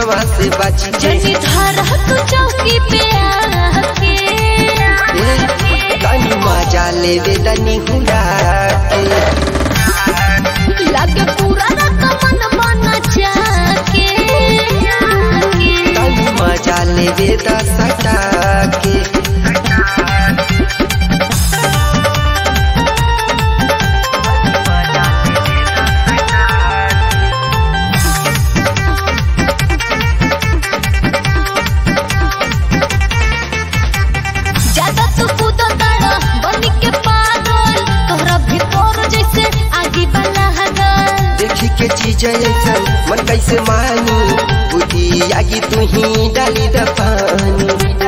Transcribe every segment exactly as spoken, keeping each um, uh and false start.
हवा से बची जनी धारा तू चौकी पे आके तनी मजा लेवे तनी हुरा के लागे पूरा रात मन मन जाके तनी मजा लेवे दस सटा के के चीज ऐसा मन कैसे मानी बुद्धि आगी तू ही डाली द पानी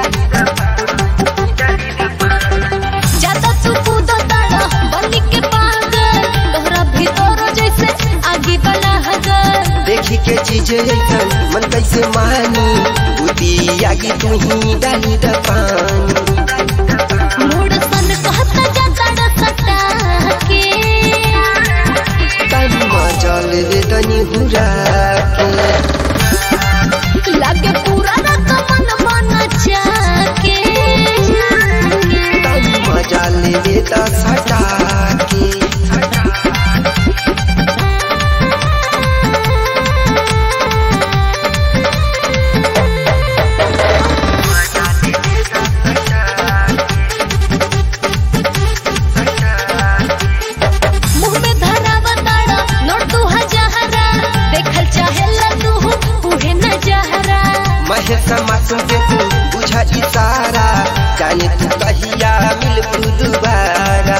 ज्यादा तू कूदो तारा बनी के पागल तोहरा भीतर जैसे आगी वाला हगर देखी के चीज ऐसा मन कैसे मानी बुद्धि आगी तू ही डाली द पानी मूड सन कहता जाता सटा के चल वे तनी हुरा के लागे पूरा रात मन मन जाके तनी मजा लेवे त सटा के मासूम के तू बुझा इशारा जाने तू कहिया मिलबू दोबारा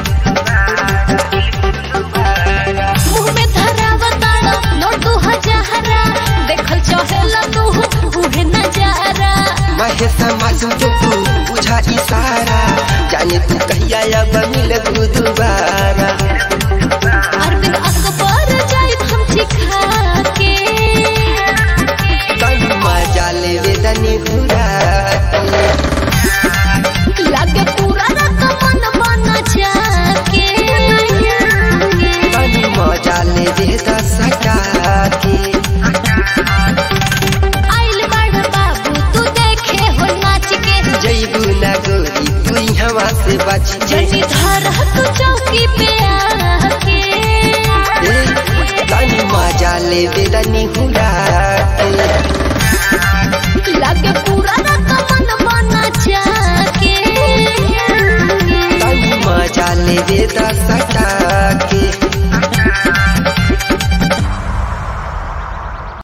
मुँह में धरा बताड़ा नोट दू हजारा देखल चाहेला तू उहे नजारा महेश मासूम के तू बुझा इशारा जाने तू कहिया अब मिलबू दोबारा अरविंद अकबर जाए हम सिखा के मजा लेवे तनी हुरा लागे पूरा रात मन मन जाके तनी मजा लेवे त सटा के आइल बड़ बाबू तू देखे हो नाच के जइबू ना गोरी तू हवा से बची जनी धारा तू चौकी पे आके तनी मजा लेवे तनी हुरा के लागे